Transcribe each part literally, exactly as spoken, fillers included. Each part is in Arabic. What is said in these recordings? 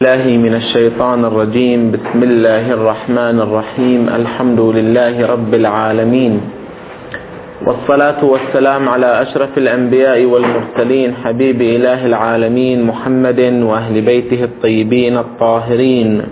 الله من الشيطان الرجيم. بسم الله الرحمن الرحيم. الحمد لله رب العالمين، والصلاة والسلام على أشرف الأنبياء والمرسلين، حبيب إله العالمين محمد وأهل بيته الطيبين الطاهرين.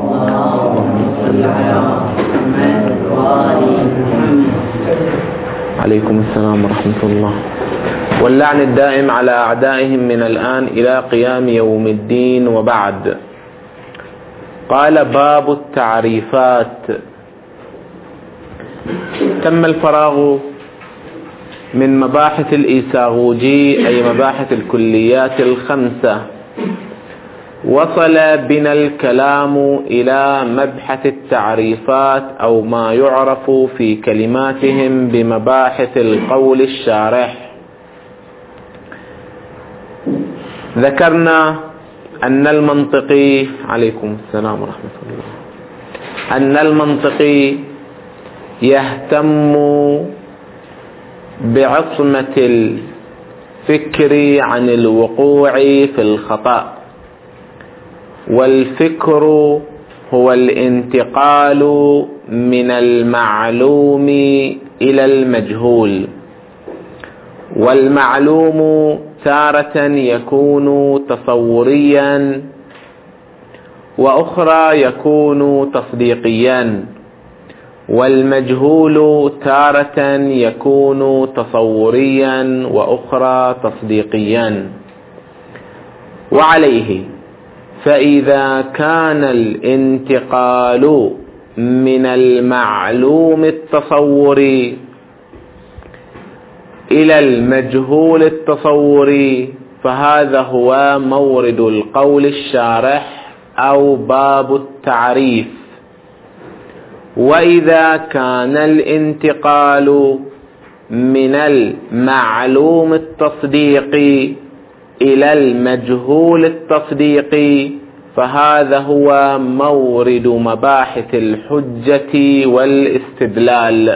عليكم السلام ورحمة الله. واللعن الدائم على أعدائهم من الآن إلى قيام يوم الدين، وبعد. قال: باب التعريفات. تم الفراغ من مباحث الإيساغوجي، أي مباحث الكليات الخمسة. وصل بنا الكلام إلى مبحث التعريفات، أو ما يعرف في كلماتهم بمباحث القول الشارح. ذكرنا أن المنطقي عليكم السلام ورحمة الله أن المنطقي يهتم بعصمة الفكر عن الوقوع في الخطأ، والفكر هو الانتقال من المعلوم إلى المجهول، والمعلوم تارة يكون تصوريا، وأخرى يكون تصديقيا، والمجهول تارة يكون تصوريا وأخرى تصديقيا. وعليه فإذا كان الانتقال من المعلوم التصوري إلى المجهول التصوري، فهذا هو مورد القول الشارح أو باب التعريف. وإذا كان الانتقال من المعلوم التصديقي إلى المجهول التصديقي، فهذا هو مورد مباحث الحجة والاستدلال.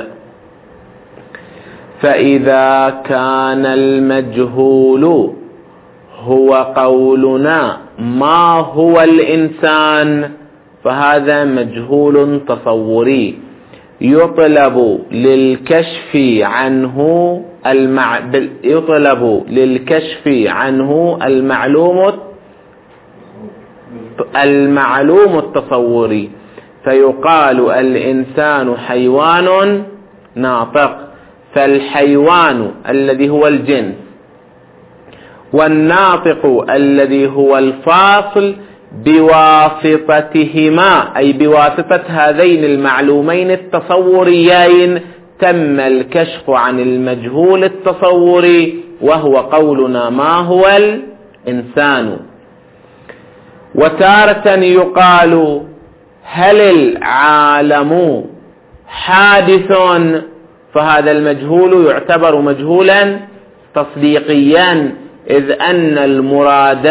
فإذا كان المجهول هو قولنا ما هو الإنسان، فهذا مجهول تصوري يطلب للكشف عنه المع... يطلب للكشف عنه المعلوم المعلوم التصوري، فيقال الإنسان حيوان ناطق، فالحيوان الذي هو الجنس والناطق الذي هو الفاصل بواسطتهما، أي بواسطة هذين المعلومين التصوريين، تم الكشف عن المجهول التصوري، وهو قولنا ما هو الإنسان. وتارة يقال: هل العالم حادث؟ فهذا المجهول يعتبر مجهولا تصديقيا، إذ أن المراد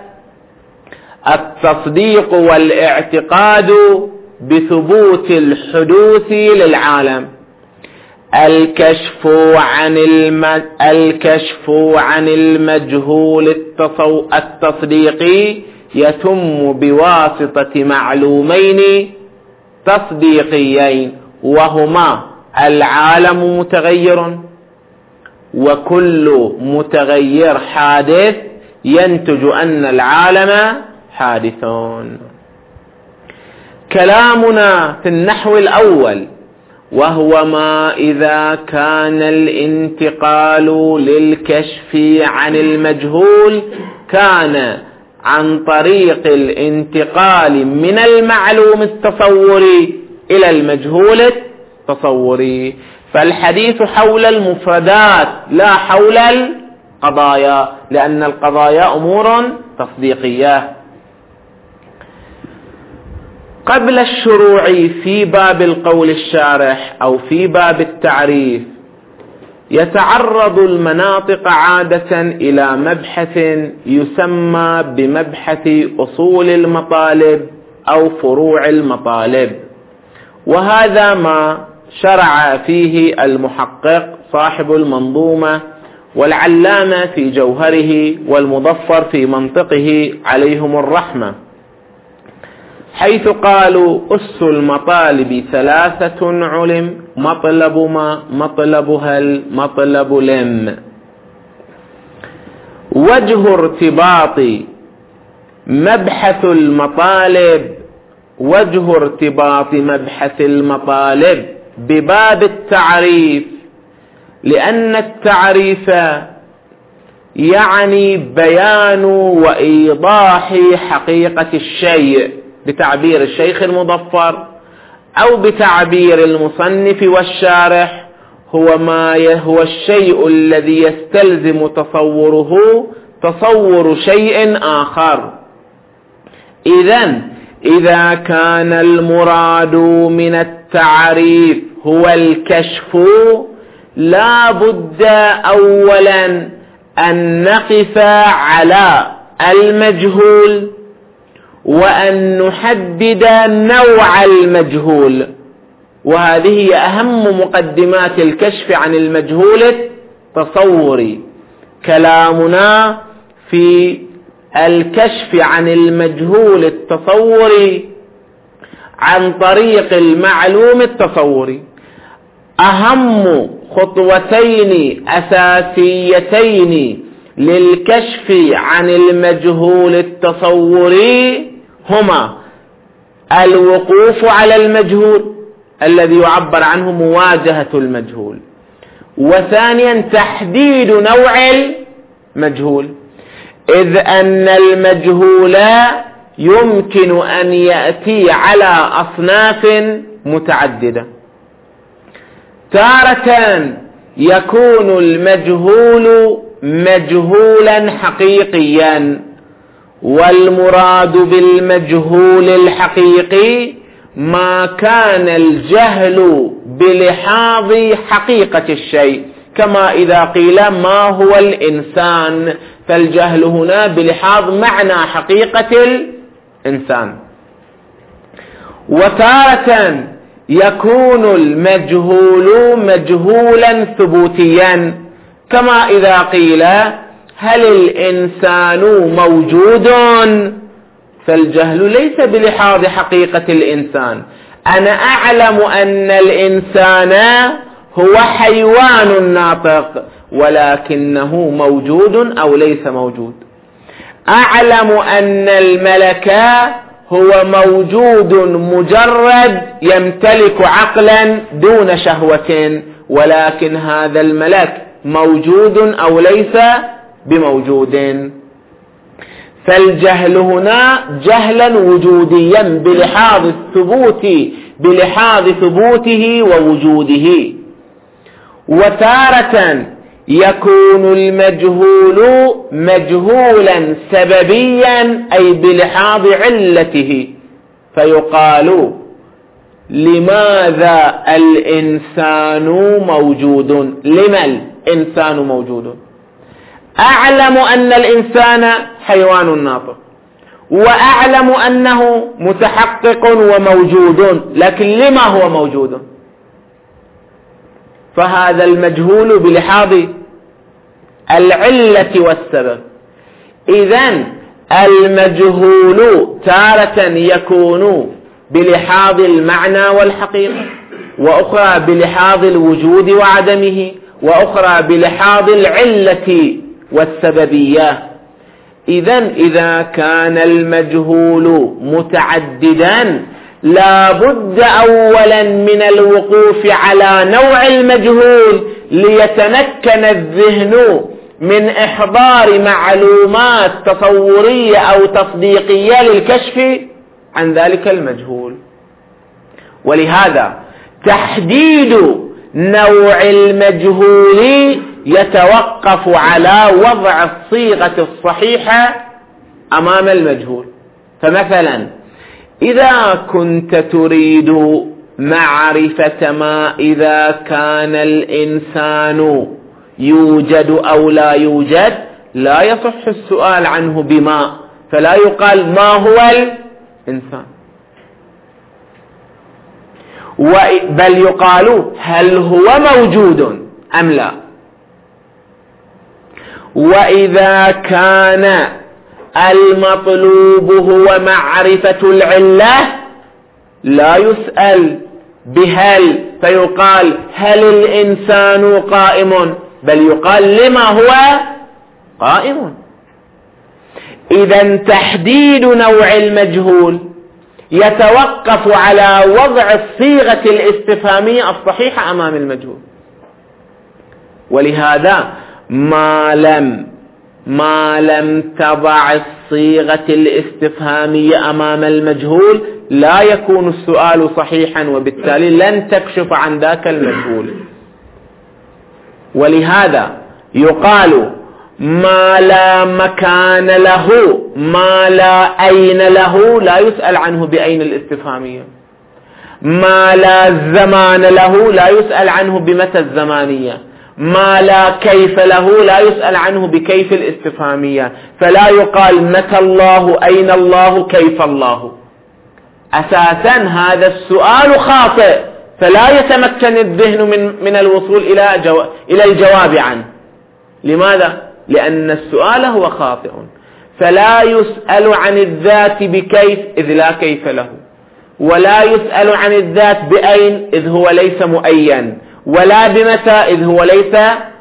التصديق والاعتقاد بثبوت الحدوث للعالم. الكشف عن الم... الكشف عن المجهول التصو... التصديقي يتم بواسطة معلومين تصديقيين، وهما العالم متغير، وكل متغير حادث ينتج أن العالم حادثون. كلامنا في النحو الأول، وهو ما إذا كان الانتقال للكشف عن المجهول كان عن طريق الانتقال من المعلوم التصوري إلى المجهول التصوري. فالحديث حول المفردات لا حول القضايا، لأن القضايا أمور تصديقية. قبل الشروع في باب القول الشارح أو في باب التعريف، يتعرض المناطق عادة إلى مبحث يسمى بمبحث أصول المطالب أو فروع المطالب، وهذا ما شرع فيه المحقق صاحب المنظومة والعلامة في جوهره والمظفر في منطقه عليهم الرحمة. حيث قالوا أس المطالب ثلاثة علم: مطلب ما، مطلب هل، مطلب لم. وجه ارتباط مبحث المطالب وجه ارتباط مبحث المطالب بباب التعريف، لأن التعريف يعني بيان وإيضاح حقيقة الشيء بتعبير الشيخ المظفر، أو بتعبير المصنف والشارح هو ما هو الشيء الذي يستلزم تصوره تصور شيء آخر. إذن إذا كان المراد من التعريف هو الكشف، لا بد أولا أن نقف على المجهول وأن نحدد نوع المجهول، وهذه هي أهم مقدمات الكشف عن المجهول التصوري. كلامنا في الكشف عن المجهول التصوري عن طريق المعلوم التصوري. أهم خطوتين أساسيتين للكشف عن المجهول التصوري هما الوقوف على المجهول الذي يعبر عنه مواجهة المجهول، وثانيا تحديد نوع المجهول، إذ أن المجهول يمكن أن يأتي على أصناف متعددة. تارة يكون المجهول مجهولا حقيقيا، والمراد بالمجهول الحقيقي ما كان الجهل بلحاظ حقيقة الشيء، كما إذا قيل ما هو الإنسان، فالجهل هنا بلحاظ معنى حقيقة الإنسان. وتارة يكون المجهول مجهولا ثبوتيا، كما إذا قيل هل الإنسان موجود، فالجهل ليس بلحاظ حقيقة الإنسان. أنا أعلم أن الإنسان هو حيوان ناطق، ولكنه موجود أو ليس موجود. أعلم أن الملك هو موجود مجرد يمتلك عقلا دون شهوة، ولكن هذا الملك موجود أو ليس بموجود. فالجهل هنا جهلا وجوديا بلحاظ الثبوت بلحاظ ثبوته ووجوده. وتارة يكون المجهول مجهولا سببيا، أي بلحاظ علته، فيقال لماذا الإنسان موجود، لما الإنسان موجود. أعلم أن الإنسان حيوان ناطق، وأعلم أنه متحقق وموجود، لكن لما هو موجود؟ فهذا المجهول بلحاظ العلة والسبب. إذن المجهول تارة يكون بلحاظ المعنى والحقيقة، وأخرى بلحاظ الوجود وعدمه، وأخرى بلحاظ العلة والسببية. إذن إذا كان المجهول متعددا لا بد أولا من الوقوف على نوع المجهول ليتمكن الذهن من إحضار معلومات تصورية أو تصديقية للكشف عن ذلك المجهول. ولهذا تحديد نوع المجهول يتوقف على وضع الصيغة الصحيحة أمام المجهول. فمثلا إذا كنت تريد معرفة ما إذا كان الإنسان يوجد أو لا يوجد، لا يصح السؤال عنه بما، فلا يقال ما هو الإنسان، بل يقال هل هو موجود أم لا. وإذا كان المطلوب هو معرفة العلة لا يسأل بهل فيقال هل الإنسان قائم، بل يقال لما هو قائم. إذن تحديد نوع المجهول يتوقف على وضع الصيغة الاستفهامية الصحيحة أمام المجهول. ولهذا ما لم ما لم تضع الصيغة الاستفهامية أمام المجهول لا يكون السؤال صحيحا، وبالتالي لن تكشف عن ذاك المجهول. ولهذا يقال ما لا مكان له، ما لا أين له لا يسأل عنه بأين الاستفهامية. ما لا زمان له لا يسأل عنه بمتى الزمانية. ما لا كيف له لا يسأل عنه بكيف الاستفهامية. فلا يقال متى الله، أين الله، كيف الله. أساسا هذا السؤال خاطئ، فلا يتمكن الذهن من من الوصول إلى جو... إلى الجواب عنه. لماذا؟ لأن السؤال هو خاطئ. فلا يسأل عن الذات بكيف إذ لا كيف له، ولا يسأل عن الذات بأين إذ هو ليس مؤين، ولا بمتى إذ هو ليس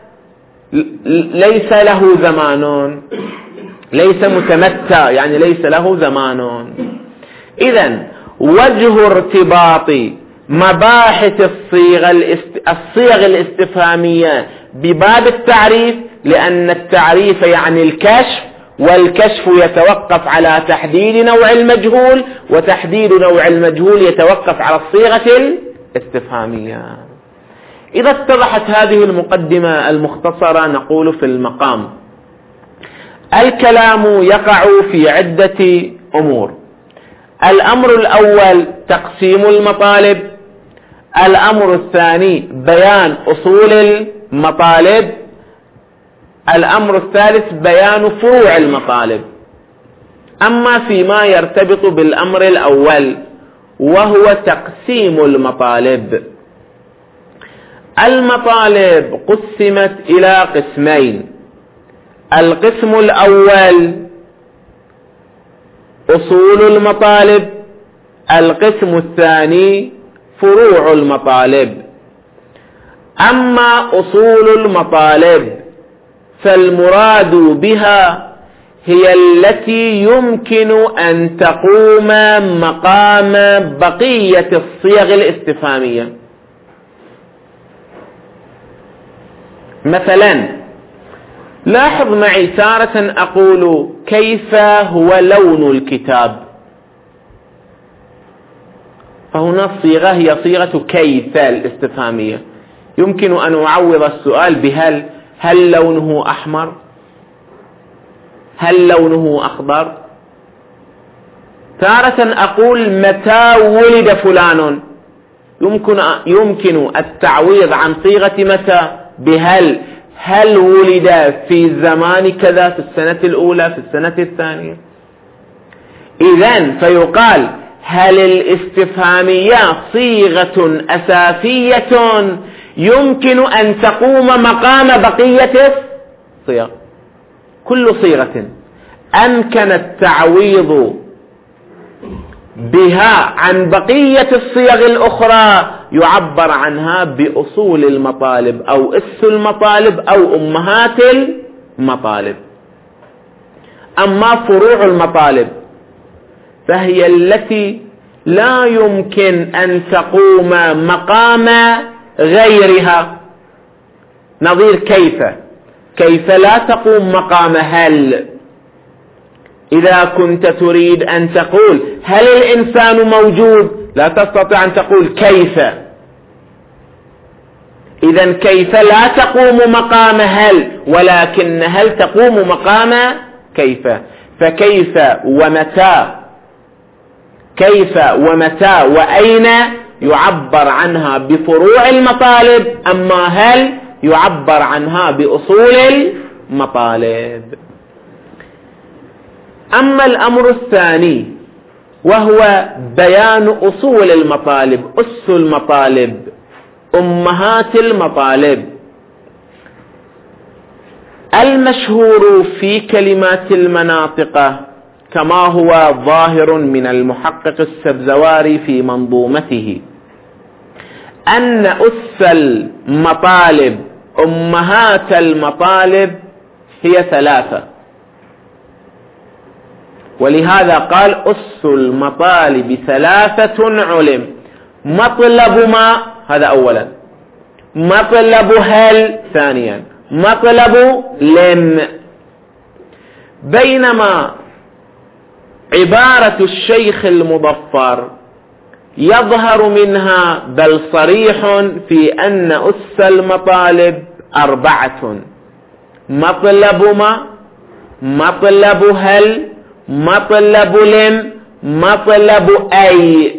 ليس له زمان، ليس متمتع يعني ليس له زمان. إذن وجه ارتباط مباحث الصيغ الصيغ الاستفهامية بباب التعريف، لأن التعريف يعني الكشف، والكشف يتوقف على تحديد نوع المجهول، وتحديد نوع المجهول يتوقف على الصيغة الاستفهامية. إذا اتضحت هذه المقدمة المختصرة نقول في المقام الكلام يقع في عدة أمور. الأمر الأول تقسيم المطالب، الأمر الثاني بيان أصول المطالب، الأمر الثالث بيان فروع المطالب. أما فيما يرتبط بالأمر الأول وهو تقسيم المطالب، المطالب قسمت إلى قسمين. القسم الأول أصول المطالب، القسم الثاني فروع المطالب. أما أصول المطالب فالمراد بها هي التي يمكن أن تقوم مقام بقية الصيغ الاستفهامية. مثلا لاحظ معي تارة أقول كيف هو لون الكتاب، فهنا الصيغة هي صيغة كيف الاستفهامية. يمكن أن أعوض السؤال بهل، هل لونه أحمر، هل لونه أخضر. تارة أقول متى ولد فلان، يمكن يمكن التعويض عن صيغة متى بهل، هل ولد في زمان كذا، في السنة الأولى، في السنة الثانية. إذن فيقال هل الاستفهامية صيغة أساسية يمكن أن تقوم مقام بقية الصيغ. كل صيغة أمكن التعويض بها عن بقية الصيغ الأخرى يعبر عنها بأصول المطالب أو أس المطالب أو أمهات المطالب. أما فروع المطالب فهي التي لا يمكن أن تقوم مقام غيرها. نظير كيف، كيف لا تقوم مقام هل. إذا كنت تريد أن تقول هل الإنسان موجود لا تستطيع أن تقول كيف. إذن كيف لا تقوم مقام هل، ولكن هل تقوم مقام كيف. فكيف ومتى، كيف ومتى وأين يعبر عنها بفروع المطالب، أما هل يعبر عنها بأصول المطالب. أما الأمر الثاني وهو بيان أصول المطالب، أس المطالب، أمهات المطالب. المشهور في كلمات المناطق كما هو ظاهر من المحقق السبزواري في منظومته أن أس المطالب أمهات المطالب هي ثلاثة، ولهذا قال أس المطالب ثلاثة علم: مطلب ما، هذا أولا، مطلب هل ثانيا، مطلب لم. بينما عبارة الشيخ المظفر يظهر منها بل صريح في أن أس المطالب أربعة: مطلب ما، مطلب هل، مطلب لم، مطلب أي،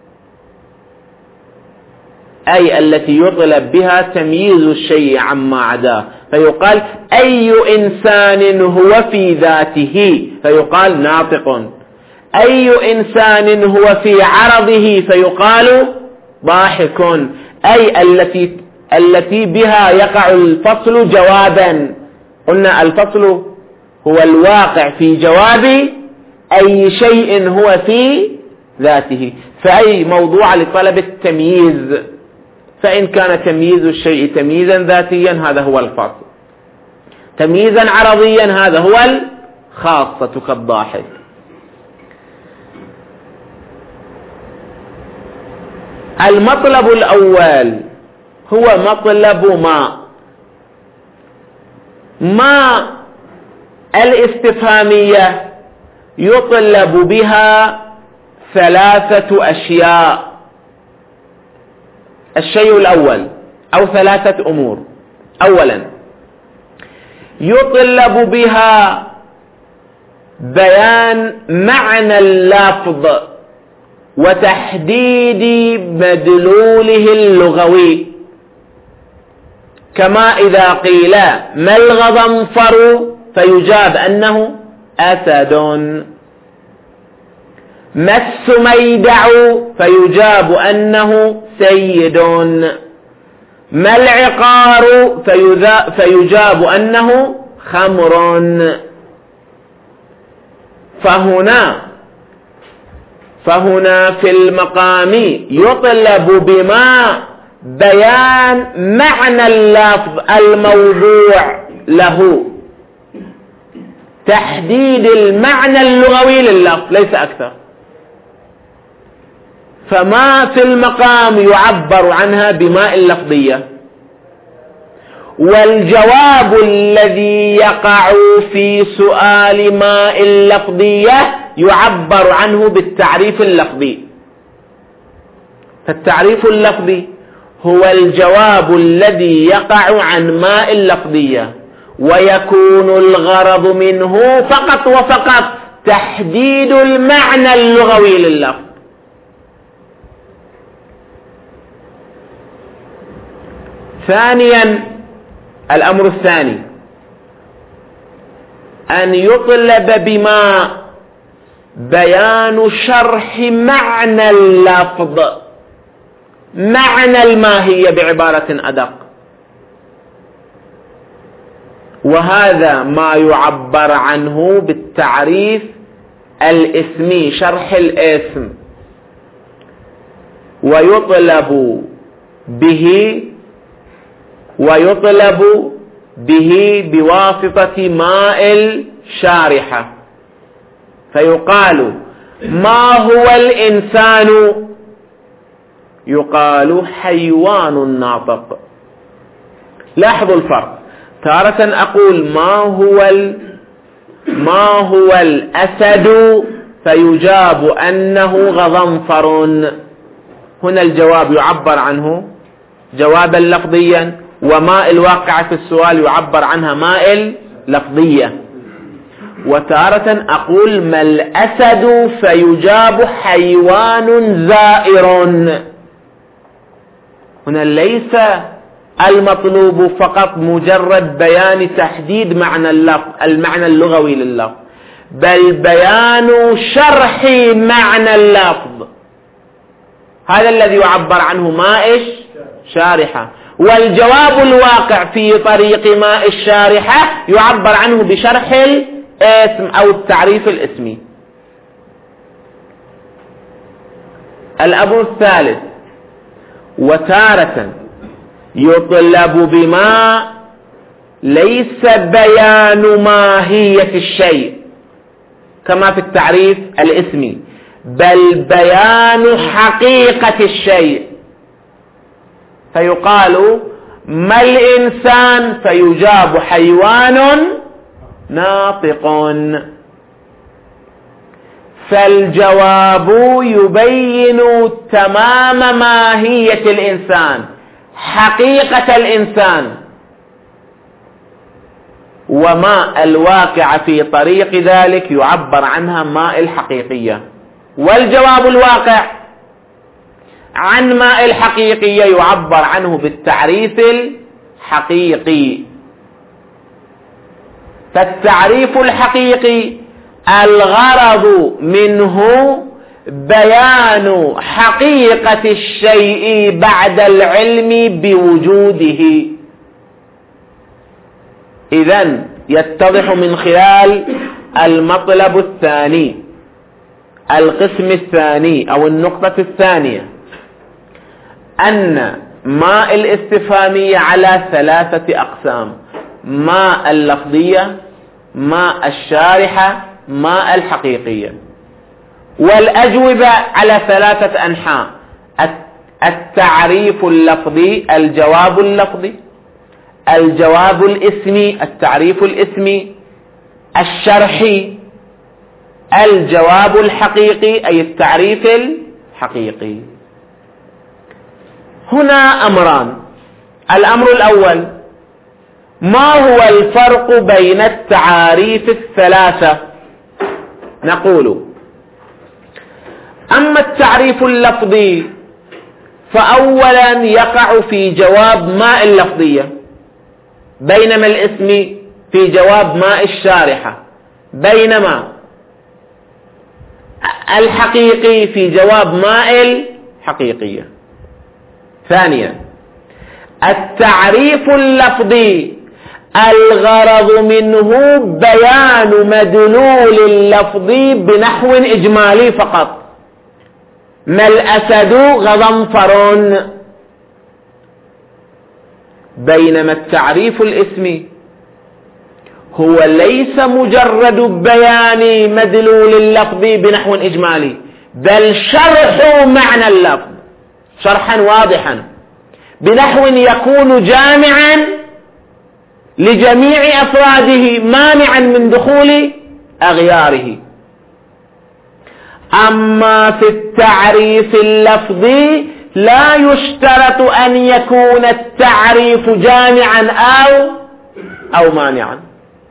أي التي يطلب بها تمييز الشيء عما عداه، فيقال أي إنسان هو في ذاته فيقال ناطق، أي إنسان هو في عرضه فيقال ضاحك، أي التي التي بها يقع الفصل جوابا. قلنا الفصل هو الواقع في جواب أي شيء هو في ذاته، فأي موضوع لطلب التمييز، فإن كان تمييز الشيء تمييزا ذاتيا هذا هو الفصل، تمييزا عرضيا هذا هو الخاصة كالضاحك. المطلب الأول هو مطلب ما. ما الاستفهامية يطلب بها ثلاثة أشياء: الشيء الأول أو ثلاثة أمور. أولا، يطلب بها بيان معنى اللفظ وتحديد مدلوله اللغوي، كما إذا قيل ما الغضنفر فيجاب أنه أسد، ما السميدع فيجاب أنه سيد، ما العقار فيجاب أنه خمر. فهنا فهنا في المقام يطلب بما بيان معنى اللفظ الموضوع له، تحديد المعنى اللغوي لللفظ ليس أكثر. فما في المقام يعبر عنها بماء اللفظية، والجواب الذي يقع في سؤال ماء اللفظية يعبر عنه بالتعريف اللفظي. فالتعريف اللفظي هو الجواب الذي يقع عن ماء اللفظية، ويكون الغرض منه فقط وفقط تحديد المعنى اللغوي لللفظ. ثانيا، الأمر الثاني أن يطلب بما بيان شرح معنى اللفظ، معنى الماهية بعبارة أدق، وهذا ما يعبر عنه بالتعريف الاسمي، شرح الاسم. ويطلب به ويطلب به بواسطة ماء الشارحة، فيقال ما هو الإنسان؟ يقال حيوان ناطق. لاحظوا الفرق، تارة أقول ما هو ال... ما هو الأسد فيجاب أنه غضنفر، هنا الجواب يعبر عنه جوابا لفظيا، وماء الواقع في السؤال يعبر عنها ماء لفظية. وتارة أقول ما الأسد فيجاب حيوان زائر، هنا ليس المطلوب فقط مجرد بيان تحديد معنى اللفظ، المعنى اللغوي لللفظ، بل بيان شرح معنى اللفظ، هذا الذي يعبر عنه ماء شارحة. والجواب الواقع في طريق ماء الشارحة يعبر عنه بشرح الاسم أو التعريف الاسمي. الأمر الثالث: وتارة يطلب بما ليس بيان ماهية الشيء كما في التعريف الاسمي، بل بيان حقيقة الشيء، فيقال ما الإنسان فيجاب حيوان ناطق، فالجواب يبين تمام ماهية الإنسان، حقيقة الإنسان، وما الواقع في طريق ذلك يعبر عنها ماء الحقيقية. والجواب الواقع عن ماء الحقيقية يعبر عنه بالتعريف الحقيقي. فالتعريف الحقيقي الغرض منه بيان حقيقة الشيء بعد العلم بوجوده. إذن يتضح من خلال المطلب الثاني، القسم الثاني أو النقطة الثانية، أن ماء الاستفهامية على ثلاثة أقسام: ماء اللفظية، ماء الشارحة، ماء الحقيقية. والأجوبة على ثلاثة أنحاء: التعريف اللفظي، الجواب اللفظي، الجواب الاسمي، التعريف الاسمي، الشرحي، الجواب الحقيقي أي التعريف الحقيقي. هنا أمران: الأمر الأول: ما هو الفرق بين التعاريف الثلاثة؟ نقول: أما التعريف اللفظي فأولا يقع في جواب ماء اللفظية، بينما الاسم في جواب ماء الشارحة، بينما الحقيقي في جواب ماء الحقيقية. ثانيا: التعريف اللفظي الغرض منه بيان مدلول اللفظ بنحو إجمالي فقط: ما الأسد غضنفر. بينما التعريف الاسمي هو ليس مجرد بيان مدلول اللفظ بنحو إجمالي، بل شرح معنى اللفظ شرحا واضحا بنحو يكون جامعا لجميع أفراده مانعا من دخول أغياره. أما في التعريف اللفظي لا يشترط أن يكون التعريف جامعا أو أو مانعا،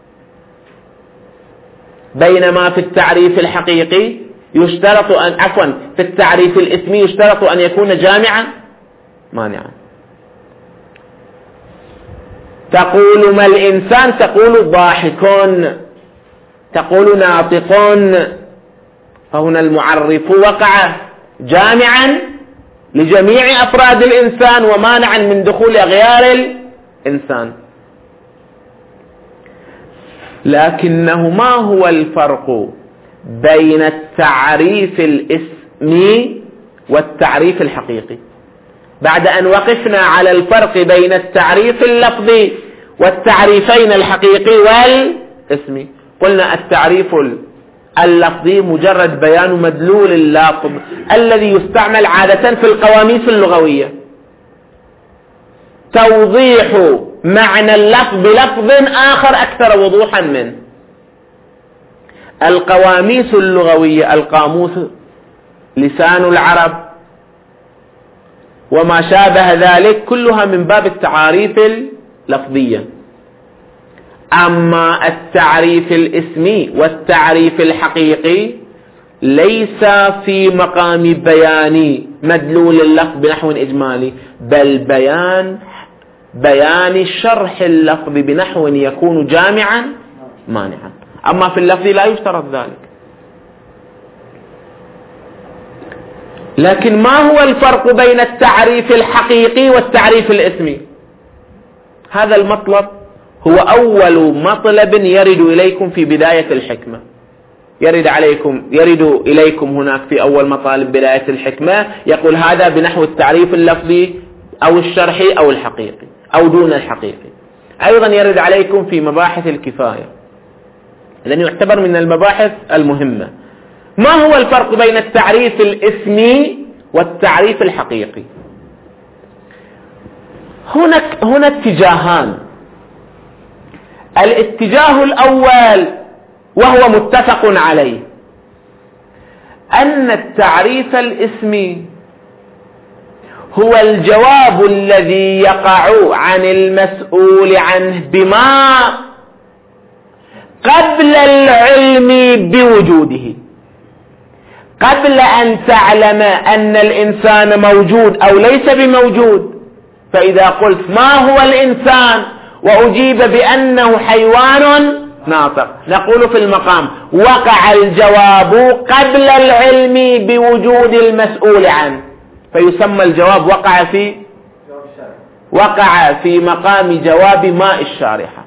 بينما في التعريف الحقيقي يشترط أن عفوا في التعريف الاسمي يشترط أن يكون جامعا مانعا. تقول ما الإنسان، تقول ضاحكون، تقول ناطقون، فهنا المعرف وقع جامعا لجميع أفراد الإنسان ومانعا من دخول أغيار الإنسان. لكنه ما هو الفرق بين التعريف الاسمي والتعريف الحقيقي؟ بعد أن وقفنا على الفرق بين التعريف اللفظي والتعريفين الحقيقي والاسمي، قلنا التعريف اللفظي مجرد بيان مدلول اللفظ الذي يستعمل عادة في القواميس اللغوية، توضيح معنى اللفظ بلفظ آخر أكثر وضوحا منه. القواميس اللغوية، القاموس، لسان العرب وما شابه ذلك، كلها من باب التعاريف اللفظية. أما التعريف الاسمي والتعريف الحقيقي ليس في مقام بيان مدلول اللفظ بنحو إجمالي، بل بيان بيان شرح اللفظ بنحو يكون جامعا مانعا. أما في اللفظ لا يشترط ذلك. لكن ما هو الفرق بين التعريف الحقيقي والتعريف الاسمي؟ هذا المطلب هو أول مطلب يرد إليكم في بداية الحكمة، يرد عليكم يرد إليكم هناك في أول مطالب بداية الحكمة، يقول هذا بنحو التعريف اللفظي أو الشرحي أو الحقيقي أو دون الحقيقي. أيضا يرد عليكم في مباحث الكفاية، لأنه يعتبر من المباحث المهمة. ما هو الفرق بين التعريف الاسمي والتعريف الحقيقي؟ هناك هنا اتجاهان. الاتجاه الأول وهو متفق عليه أن التعريف الاسمي هو الجواب الذي يقع عن المسؤول عنه بما قبل العلم بوجوده، قبل أن تعلم أن الإنسان موجود أو ليس بموجود. فإذا قلت ما هو الإنسان وأجيب بأنه حيوان ناطق، نقول في المقام وقع الجواب قبل العلم بوجود المسؤول عنه، فيسمى الجواب وقع في وقع في مقام جواب ماء الشارحة.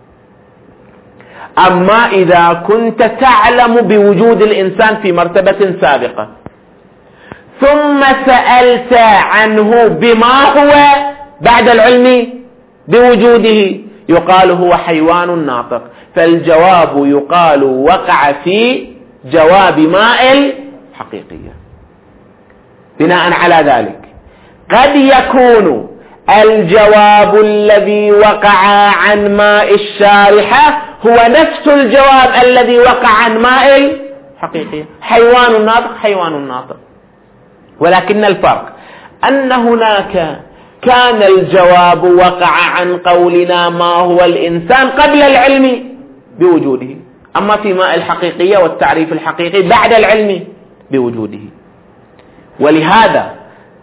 أما إذا كنت تعلم بوجود الإنسان في مرتبة سابقة ثم سألت عنه بما هو بعد العلم بوجوده، يقال هو حيوان ناطق، فالجواب يقال وقع في جواب ماء الحقيقية. بناء على ذلك قد يكون الجواب الذي وقع عن ماء الشارحة هو نفس الجواب الذي وقع عن ماء الحقيقية، حيوان ناطق حيوان ناطق، ولكن الفرق أن هناك كان الجواب وقع عن قولنا ما هو الإنسان قبل العلم بوجوده، أما في ماء الحقيقية والتعريف الحقيقي بعد العلم بوجوده. ولهذا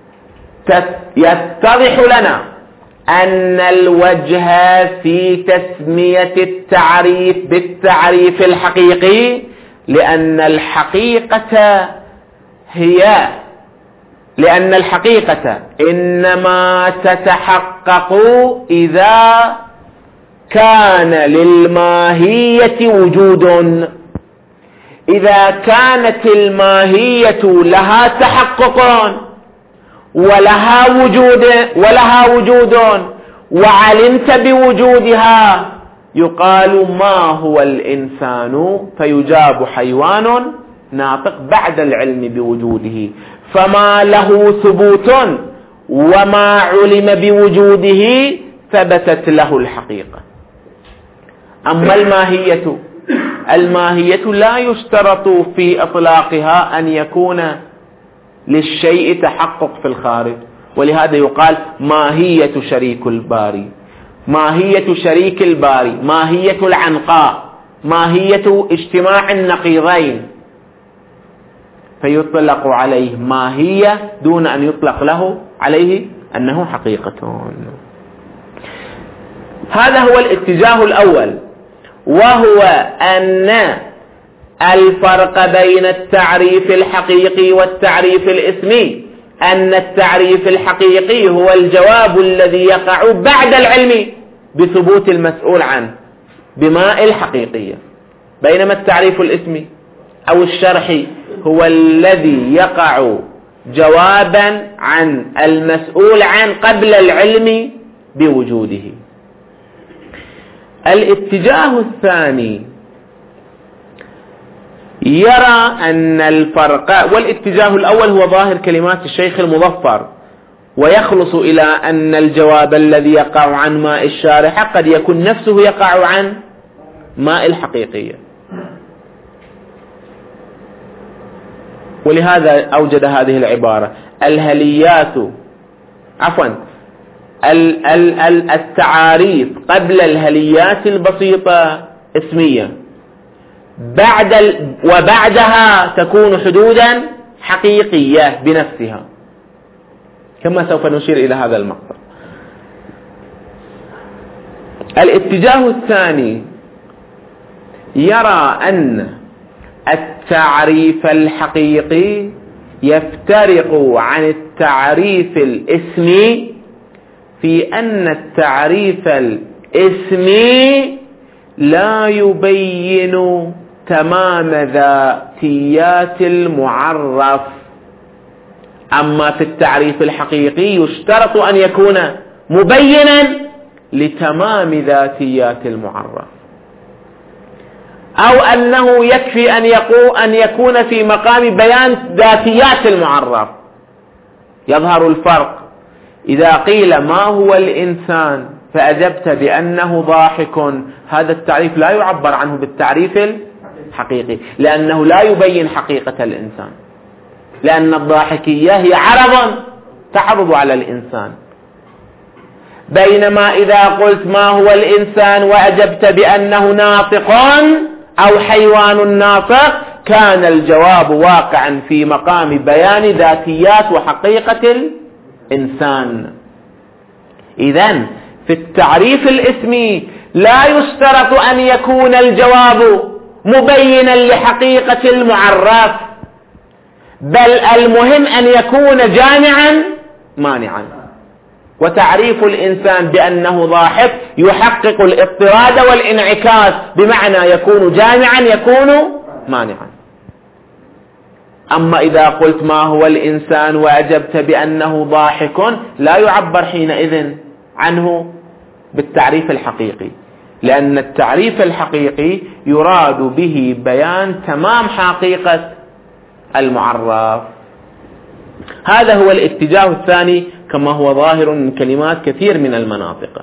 يتضح لنا أن الوجه في تسمية التعريف بالتعريف الحقيقي لأن الحقيقة هي لأن الحقيقة إنما تتحقق إذا كان للماهية وجود. إذا كانت الماهية لها تحقق ولها وجود ولها وجود وعلمت بوجودها يقال ما هو الإنسان، فيجاب حيوان ناطق بعد العلم بوجوده. فما له ثبوت وما علم بوجوده ثبتت له الحقيقة. أما الماهية الماهية لا يشترط في إطلاقها أن يكون للشيء تحقق في الخارج، ولهذا يقال ماهية شريك الباري، ماهية شريك الباري، ماهية العنقاء، ماهية اجتماع النقيضين، فيطلق عليه ماهية دون أن يطلق له عليه أنه حقيقة. هذا هو الاتجاه الأول، وهو أن الفرق بين التعريف الحقيقي والتعريف الاسمي أن التعريف الحقيقي هو الجواب الذي يقع بعد العلم بثبوت المسؤول عنه بماء الحقيقية، بينما التعريف الاسمي أو الشرحي هو الذي يقع جوابا عن المسؤول عنه قبل العلم بوجوده. الاتجاه الثاني يرى أن الفرق، والاتجاه الأول هو ظاهر كلمات الشيخ المظفر، ويخلص إلى أن الجواب الذي يقع عن ماء الشارحة قد يكون نفسه يقع عن ماء الحقيقية، ولهذا أوجد هذه العبارة الهليات عفوا التعاريف قبل الهليات البسيطة اسمية، بعد ال... وبعدها تكون حدودا حقيقية بنفسها، كما سوف نشير إلى هذا المقطع. الاتجاه الثاني يرى أن التعريف الحقيقي يفترق عن التعريف الاسمي في أن التعريف الاسمي لا يبين تمام ذاتيات المعرف، أما في التعريف الحقيقي يشترط أن يكون مبينا لتمام ذاتيات المعرف، أو أنه يكفي أن يقول أن يكون في مقام بيان ذاتيات المعرف. يظهر الفرق إذا قيل ما هو الإنسان فأجبت بأنه ضاحك، هذا التعريف لا يعبر عنه بالتعريف الحقيقي، لأنه لا يبين حقيقة الإنسان، لأن الضاحكية هي عرض تعرض على الإنسان. بينما إذا قلت ما هو الإنسان وأجبت بأنه ناطق أو حيوان ناطق، كان الجواب واقعا في مقام بيان ذاتيات وحقيقة الإنسان. إذن في التعريف الاسمي لا يشترط أن يكون الجواب مبينا لحقيقة المعرف، بل المهم أن يكون جامعا مانعا. وتعريف الإنسان بأنه ضاحك يحقق الاضطراد والانعكاس، بمعنى يكون جامعا يكون مانعا. أما إذا قلت ما هو الإنسان وأجبت بأنه ضاحك، لا يعبر حينئذ عنه بالتعريف الحقيقي، لأن التعريف الحقيقي يراد به بيان تمام حقيقة المعرف. هذا هو الاتجاه الثاني كما هو ظاهر من كلمات كثير من المناطق.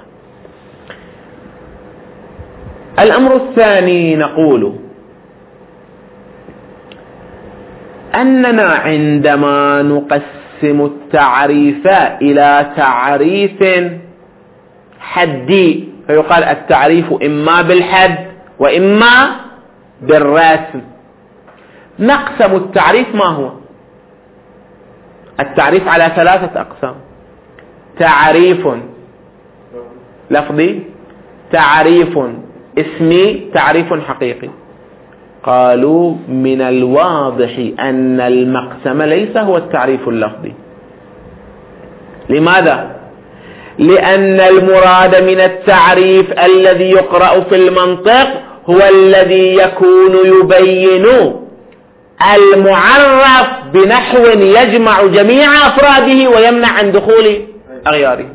الأمر الثاني نقول أننا عندما نقسم التعريف إلى تعريف حدي، فيقال التعريف إما بالحد وإما بالرسم. نقسم التعريف ما هو؟ التعريف على ثلاثة أقسام: تعريف لفظي، تعريف اسمي، تعريف حقيقي. قالوا من الواضح أن المقسم ليس هو التعريف اللفظي. لماذا؟ لأن المراد من التعريف الذي يقرأ في المنطق هو الذي يكون يبين المعرف بنحو يجمع جميع أفراده ويمنع عن دخول أغياره.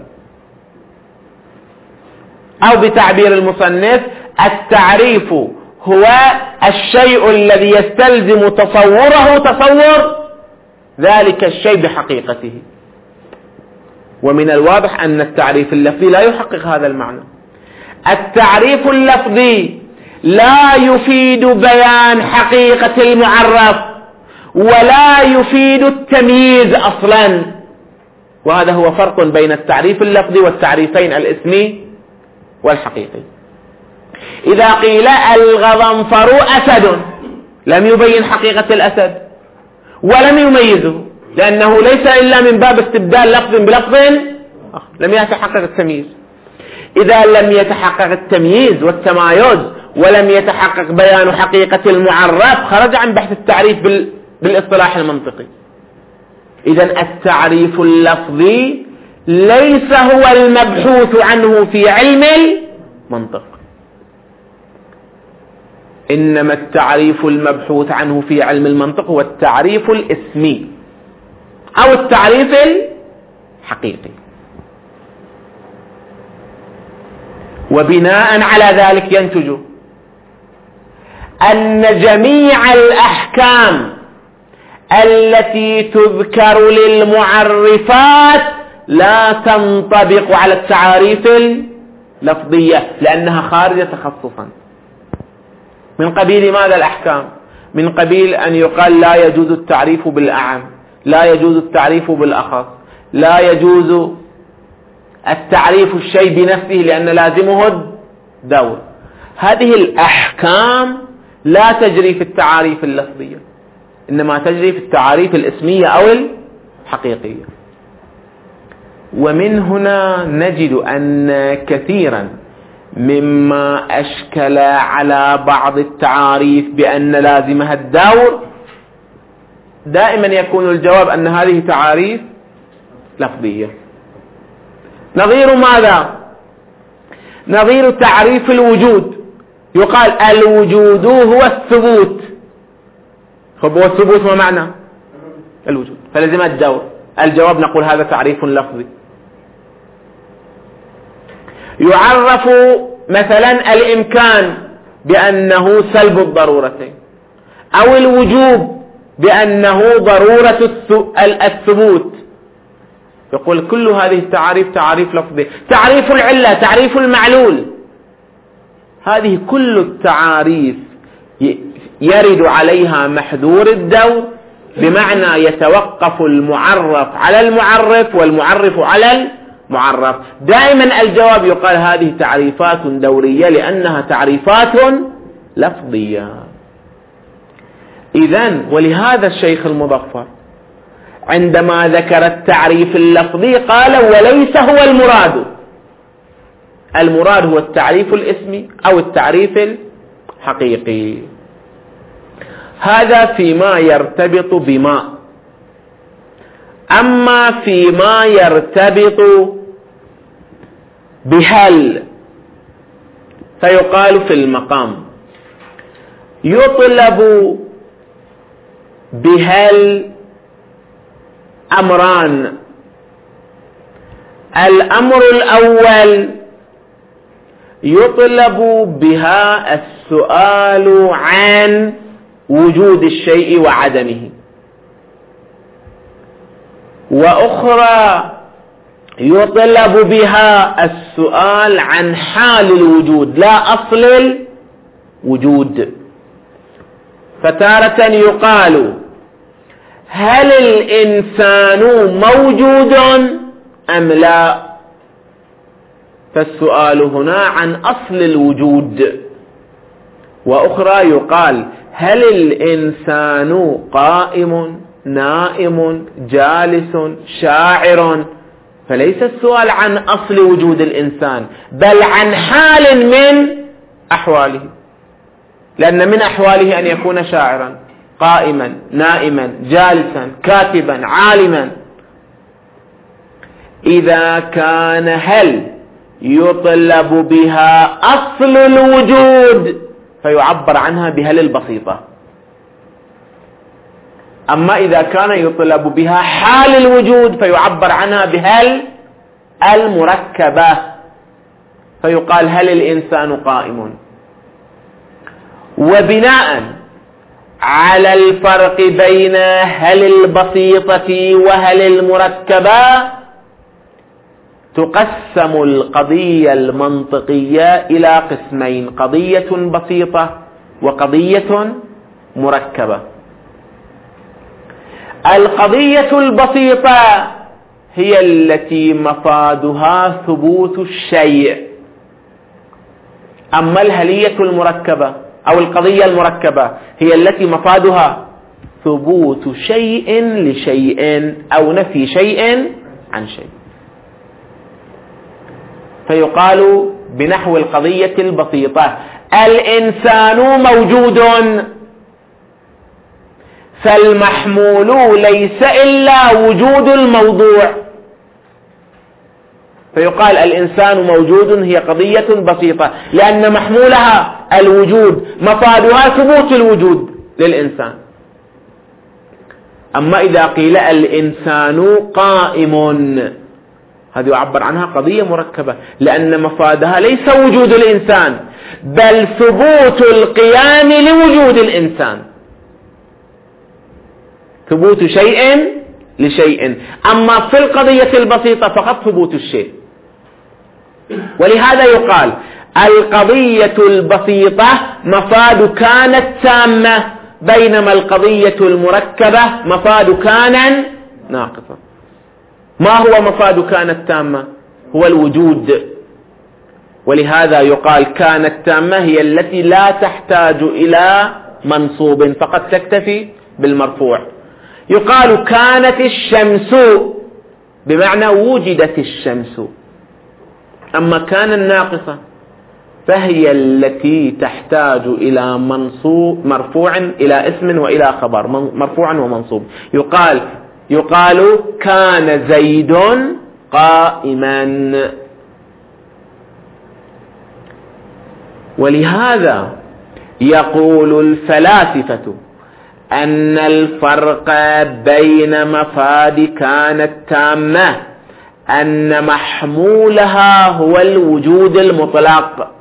أو بتعبير المصنف التعريف هو الشيء الذي يستلزم تصوره تصور ذلك الشيء بحقيقته. ومن الواضح أن التعريف اللفظي لا يحقق هذا المعنى. التعريف اللفظي لا يفيد بيان حقيقة المعرف ولا يفيد التمييز أصلا، وهذا هو فرق بين التعريف اللفظي والتعريفين الاسمي والحقيقي. إذا قيل الغضنفر أسد، لم يبين حقيقة الأسد ولم يميزه، لأنه ليس إلا من باب استبدال لفظ بلفظ، لم يتحقق التمييز. إذا لم يتحقق التمييز والتمايز ولم يتحقق بيان حقيقة المعرف، خرج عن بحث التعريف بالاصطلاح المنطقي. إذن التعريف اللفظي ليس هو المبحوث عنه في علم المنطق، إنما التعريف المبحوث عنه في علم المنطق هو التعريف الاسمي أو التعريف الحقيقي. وبناء على ذلك ينتج أن جميع الأحكام التي تذكر للمعرفات لا تنطبق على التعاريف اللفظية، لأنها خارجة تخصصا. من قبيل ماذا الأحكام؟ من قبيل أن يقال لا يجوز التعريف بالأعم، لا يجوز التعريف بالأخص، لا يجوز التعريف الشيء بنفسه لأن لازمه الدور. هذه الأحكام لا تجري في التعاريف اللفظية، إنما تجري في التعاريف الاسمية أو الحقيقية. ومن هنا نجد أن كثيرا مما أشكل على بعض التعاريف بأن لازمها الدور، دائما يكون الجواب أن هذه تعاريف لفظية. نظير ماذا؟ نظير تعريف الوجود. يقال الوجود هو الثبوت. هو الثبوت ما معنى الوجود؟ فلازم الجواب. الجواب نقول هذا تعريف لفظي. يعرف مثلا الإمكان بأنه سلب الضرورتين، أو الوجوب بأنه ضرورة الثبوت. يقول كل هذه التعاريف تعريف لفظي. تعريف العلة، تعريف المعلول، هذه كل التعاريف يرد عليها محذور الدور، بمعنى يتوقف المعرف على المعرف والمعرف على المعرف. دائما الجواب يقال هذه تعريفات دورية لأنها تعريفات لفظية. إذن ولهذا الشيخ المظفر عندما ذكر التعريف اللفظي قال وليس هو المراد. المراد هو التعريف الاسمي أو التعريف الحقيقي. هذا فيما يرتبط بما. أما فيما يرتبط بهل فيقال في المقام يطلب بهل أمران. الأمر الأول يطلب بها السؤال عن وجود الشيء وعدمه، وأخرى يطلب بها السؤال عن حال الوجود لا أصل الوجود. فتارة يقال هل الإنسان موجود أم لا، فالسؤال هنا عن أصل الوجود. وأخرى يقال هل الإنسان قائم نائم جالس شاعر، فليس السؤال عن أصل وجود الإنسان بل عن حال من أحواله، لأن من أحواله أن يكون شاعرا قائما نائما جالسا كاتبا عالما. إذا كان هل يطلب بها أصل الوجود فيعبر عنها بهل البسيطة. أما إذا كان يطلب بها حال الوجود فيعبر عنها بهل المركبة، فيقال هل الإنسان قائم. وبناء على الفرق بين هل البسيطة وهل المركبة تقسم القضية المنطقية إلى قسمين: قضية بسيطة وقضية مركبة. القضية البسيطة هي التي مفادها ثبوت الشيء، أما الهلية المركبة أو القضية المركبة هي التي مفادها ثبوت شيء لشيء أو نفي شيء عن شيء. فيقال بنحو القضية البسيطة الإنسان موجود، فالمحمول ليس إلا وجود الموضوع. فيقال الإنسان موجود هي قضية بسيطة لأن محمولها الوجود، مفادها ثبوت الوجود للإنسان. أما إذا قيل الإنسان قائم هذه يعبر عنها قضية مركبة لأن مفادها ليس وجود الإنسان بل ثبوت القيام لوجود الإنسان، ثبوت شيء لشيء. أما في القضية البسيطة فقط ثبوت الشيء. ولهذا يقال القضية البسيطة مفاد كانت تامة، بينما القضية المركبة مفاد كان ناقصة. ما هو مفاد كانت تامة؟ هو الوجود. ولهذا يقال كانت تامة هي التي لا تحتاج إلى منصوب فقط تكتفي بالمرفوع. يقال كانت الشمس بمعنى وجدت الشمس. أما كان الناقصة فهي التي تحتاج إلى منصوب مرفوع إلى اسم وإلى خبر، مرفوع ومنصوب. يقال يقال كان زيد قائما. ولهذا يقول الفلاسفة أن الفرق بين مفاد كانت تامة أن محمولها هو الوجود المطلق،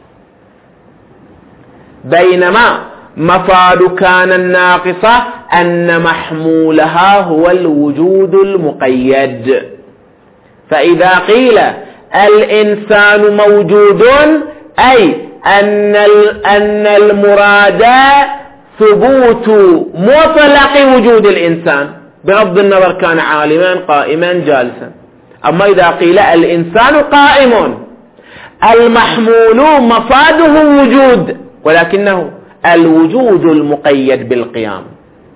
بينما مفاد كان الناقصة أن محمولها هو الوجود المقيد. فإذا قيل الإنسان موجود أي أن أن المراد ثبوت مطلق وجود الإنسان بغض النظر كان عالما قائما جالسا. أما إذا قيل الإنسان قائم المحمول مفاده وجود، ولكنه الوجود المقيد بالقيام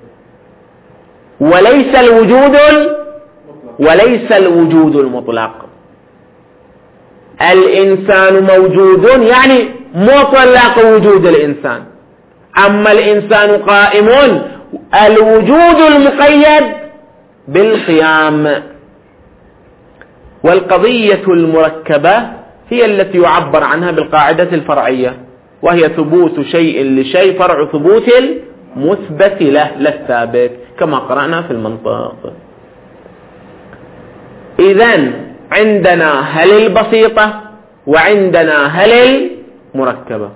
وليس الوجود وليس الوجود المطلق. الإنسان موجود يعني مطلق وجود الإنسان، أما الإنسان قائم الوجود المقيد بالقيام. والقضية المركبة هي التي يعبر عنها بالقاعدة الفرعية، وهي ثبوت شيء لشيء فرع ثبوت المثبت له للثابت كما قرأنا في المنطق. إذن عندنا هل البسيطة وعندنا هل المركبة.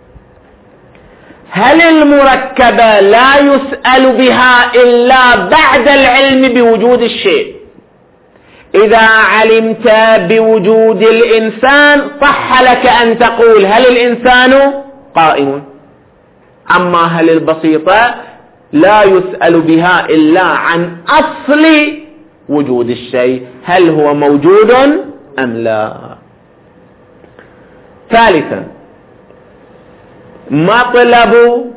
هل المركبة لا يسأل بها إلا بعد العلم بوجود الشيء. إذا علمت بوجود الإنسان صح لك أن تقول هل الإنسان قائم. أما هل البسيطة لا يسأل بها إلا عن أصل وجود الشيء، هل هو موجود أم لا. ثالثا مطلب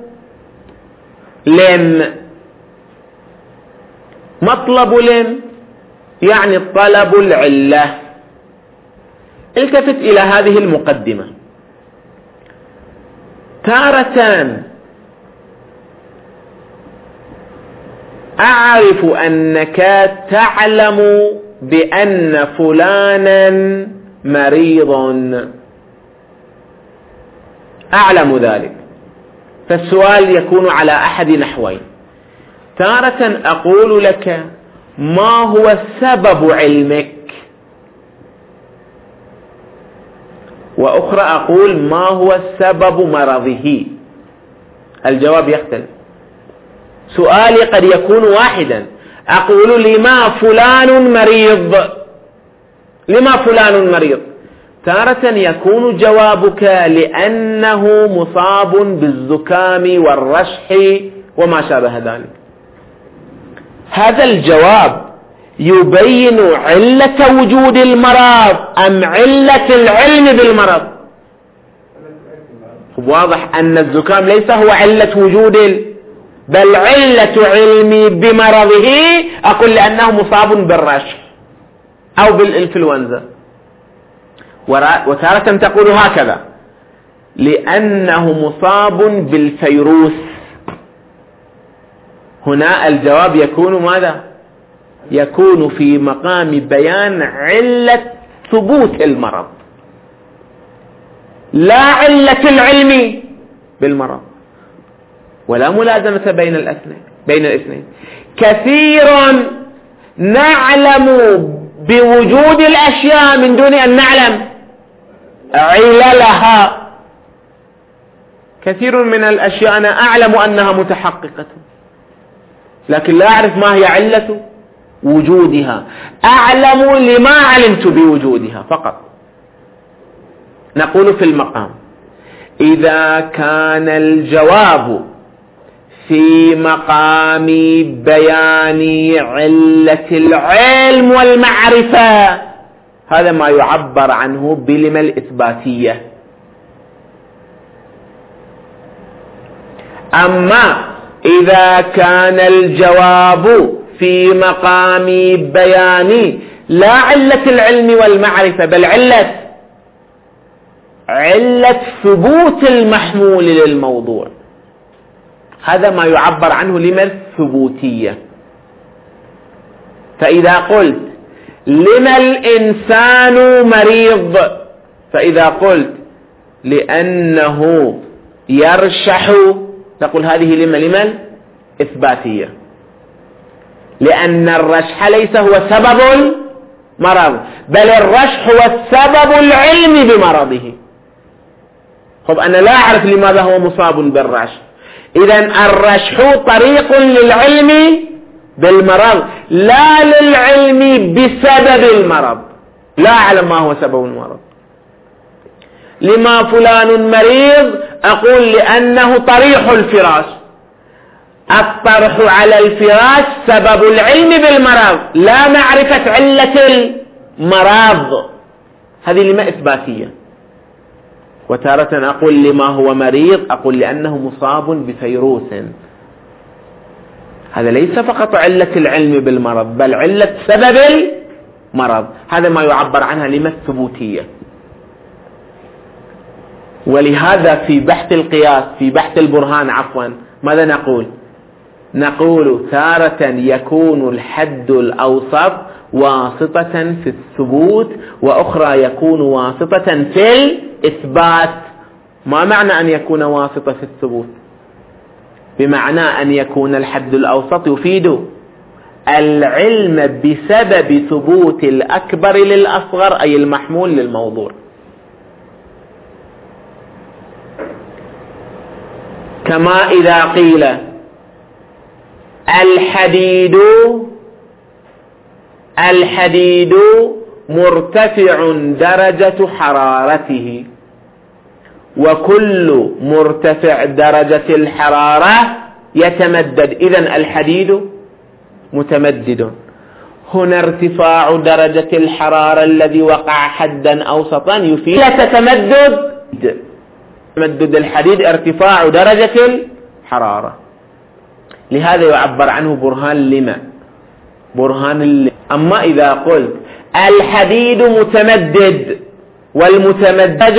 لم. مطلب لم يعني طلب العلة. التفت إلى هذه المقدمة. تارة أعرف أنك تعلم بأن فلانا مريض، أعلم ذلك، فالسؤال يكون على أحد نحوين. تارة أقول لك ما هو سبب علمك، وأخرى أقول ما هو سبب مرضه. الجواب يختلف. سؤالي قد يكون واحدا، أقول لما فلان مريض، لما فلان مريض. تارة يكون جوابك لأنه مصاب بالزكام والرشح وما شابه ذلك. هذا الجواب يبين علة وجود المرض أم علة العلم بالمرض؟ واضح أن الزكام ليس هو علة وجود، بل علة علمي بمرضه أقول لأنه مصاب بالرشح أو بالإنفلونزا. وتارة تقول هكذا لأنه مصاب بالفيروس. هنا الجواب يكون ماذا؟ يكون في مقام بيان علة ثبوت المرض لا علة العلم بالمرض، ولا ملازمة بين الاثنين بين الاثنين. كثير نعلم بوجود الأشياء من دون أن نعلم عللها. كثير من الأشياء أنا أعلم أنها متحققة لكن لا أعرف ما هي علة وجودها، أعلم لما علمت بوجودها فقط. نقول في المقام إذا كان الجواب في مقام بيان علة العلم والمعرفة هذا ما يعبر عنه بلما الإثباتية. أما إذا كان الجواب في مقام بيان لا علة العلم والمعرفة بل علة علة ثبوت المحمول للموضوع، هذا ما يعبر عنه لما الثبوتية. فإذا قلت لما الإنسان مريض؟ فإذا قلت لأنه يرشح تقول هذه لما لما الإثباتية، لأن الرشح ليس هو سبب المرض، بل الرشح هو السبب العلمي بمرضه. خب أنا لا أعرف لماذا هو مصاب بالرشح، إذن الرشح طريق للعلم بالمرض لا للعلم بسبب المرض. لا أعلم ما هو سبب المرض. لما فلان مريض أقول لأنه طريح الفراش، الطرح على الفراش سبب العلم بالمرض لا معرفة علة المرض، هذه لما إثباتية. وتارة أقول لما هو مريض أقول لأنه مصاب بفيروس، هذا ليس فقط علة العلم بالمرض بل علة سبب المرض، هذا ما يعبر عنها لما الثبوتية. ولهذا في بحث القياس في بحث البرهان عفوا ماذا نقول؟ نقول تارة يكون الحد الأوسط واسطة في الثبوت، وأخرى يكون واسطة في الإثبات. ما معنى أن يكون واسطة في الثبوت؟ بمعنى أن يكون الحد الأوسط يفيد العلم بسبب ثبوت الأكبر للأصغر، أي المحمول للموضوع. كما إذا قيل الحديد الحديد مرتفع درجة حرارته، وكل مرتفع درجة الحرارة يتمدد، إذن الحديد متمدد. هنا ارتفاع درجة الحرارة الذي وقع حدا أوسطا يفيد تمدد تمدد الحديد ارتفاع درجة الحرارة. لهذا يعبر عنه برهان لما، برهان اللما. أما إذا قلت الحديد متمدد والمتمدد